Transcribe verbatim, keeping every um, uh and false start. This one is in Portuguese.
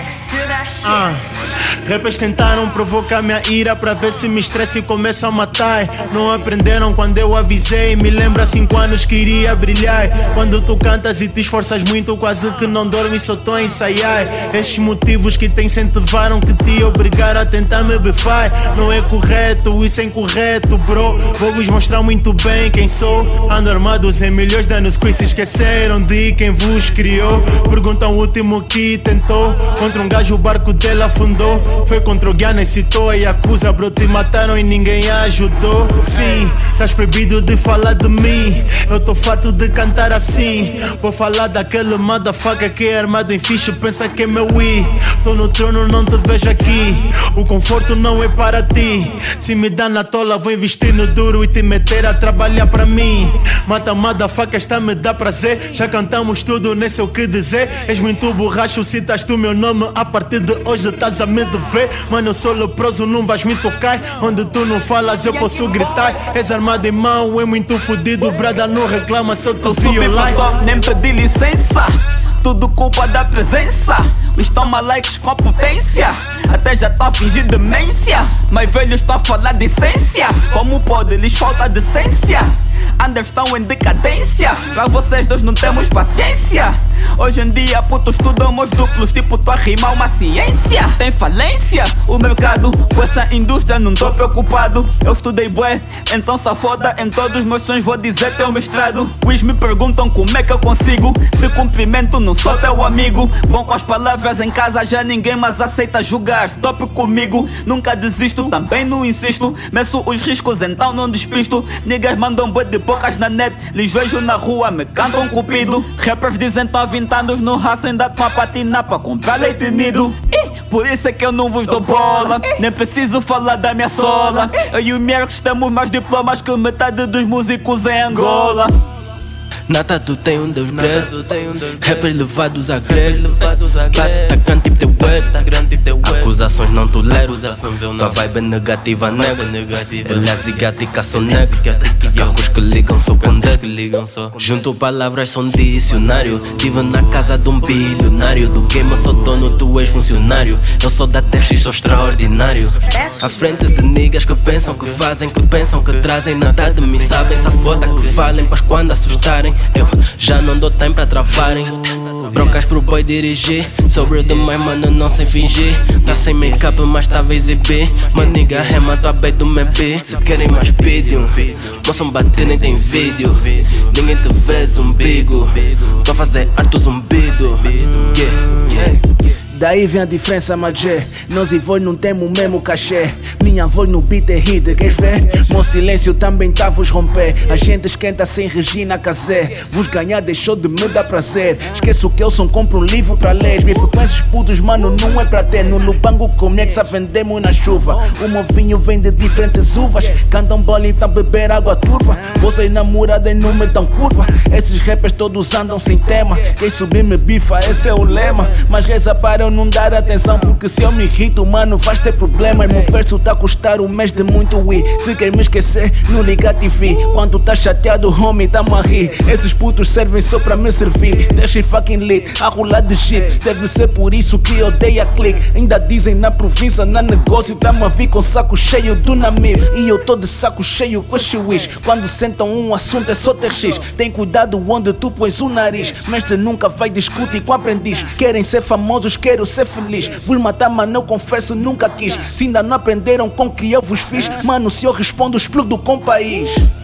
X to that shit. Ah, rappers tentaram provocar minha ira pra ver se me estresse e começo a matar. Não aprenderam quando eu avisei. Me lembra cinco anos que iria brilhar. Quando tu cantas e te esforças muito, quase que não dormes, só tô a ensaiar. Estes motivos que te incentivaram, que te obrigaram a tentar me bifar. Não é correto, isso é incorreto, bro. Vou-vos mostrar muito bem quem sou. Ando armados em milhões de anos que se esqueceram de quem vos criou. Perguntam o último que tentou. Contra um gajo o barco dele afundou. Foi contra o Guiana e citou a Yakuza, bro, te mataram e ninguém ajudou. Sim, estás proibido de falar de mim. Eu tô farto de cantar assim. Vou falar daquele motherfucker que é armado em ficha, pensa que é meu i. Tô no trono, não te vejo aqui. O conforto não é para ti. Se me dá na tola, vou investir no duro e te meter a trabalhar para mim. Mata motherfucker, está me dá prazer. Já cantamos tudo, nem sei o que dizer. És muito borracho, citas tu meu nome. A partir de hoje estás a me dever. Mano, eu sou leproso, não vais me tocar. Onde tu não falas, eu posso gritar. És armado em mão, é muito fodido. Brada não reclama, se eu te violar. Nem pedi licença, tudo culpa da presença. Os toma likes com potência, até já tá a fingir demência. Mas velhos tá a falar de essência. Como pode, lhes falta decência. Anders estão em decadência. Pra vocês dois não temos paciência. Hoje em dia putos estudamos duplos, tipo tu a rimar uma ciência. Tem falência o mercado, com essa indústria não tô preocupado. Eu estudei bué, então só foda. Em todos meus sonhos vou dizer teu mestrado. Os me perguntam como é que eu consigo. De cumprimento não sou teu amigo. Bom com as palavras em casa já ninguém mais aceita julgar. Stop comigo, nunca desisto, também não insisto. Meço os riscos então não despisto. Niggas mandam bué de bocas na net, lhes vejo na rua, me cantam cupido. Rappers dizem tão vinte anos no raço, ainda tão a patinar pra comprar leite nido. Por isso é que eu não vos dou bola, nem preciso falar da minha sola. Eu e o Merckx temos mais diplomas que metade dos músicos em Angola. Nata tu tem um Deus grego, rappers levados a grego. Classe tá grande tipo teu web. Acusações não tolero, tua vibe é negativa, nego. Aliás e gatica são nego. Carros que ligam só quando junto palavras são dicionário. Vivo na casa de um bilionário. Do game eu sou dono, tu és funcionário. Eu sou da testa e sou extraordinário. À frente de niggas que pensam, que fazem, que pensam, que trazem nada de mim. Sabem, essa foda que falem, pois quando assustarem eu já não dou tempo pra travarem. Broncas pro boy dirigir. Sobre demais, mano, não sei fingir. Tá sem make-up, mas tá a exibir. Maniga, rema, tua bem do meu B. Se querem mais vídeo, moçam bater, nem tem vídeo. Ninguém te vê zumbigo. Tô a fazer arte zumbido. Yeah, yeah. Daí vem a diferença, magé. Nós e voz não temos o mesmo cachê. Minha voz no beat é hit, queres ver? Meu silêncio também tá a vos romper. A gente esquenta sem Regina Casé. Vos ganhar deixou de me dar prazer. Esqueço que eu só compro um livro pra ler. Minhas frequências putos, mano, não é pra ter. No Lubango com Merckx a vendemos na chuva. O meu vinho vem de diferentes uvas. Cantam bola e tão beber água turva. Vocês namoradas não me dão curva. Esses rappers todos andam sem tema. Quem subir me bifa, esse é o lema. Mas reza para eu não dar atenção, porque se eu me irrito, mano, vais ter problemas. Meu verso tá a custar um mês de muito Wii. Se quer me esquecer, não liga a T V. Quando tá chateado, homie, tamo a rir. Esses putos servem só pra me servir. Deixem fucking lit, a rolar de shit. Deve ser por isso que odeia clique. Ainda dizem na província, na negócio, tamo a vir com saco cheio do Namir. E eu tô de saco cheio com esse wish. Quando sentam um assunto é só ter X. Tem cuidado onde tu pões o nariz. Mestre nunca vai discutir com aprendiz. Querem ser famosos, quero ser feliz. Vos matar, mano, eu confesso, nunca quis. Se ainda não aprenderam com o que eu vos fiz, mano, se eu respondo, explodo com o país.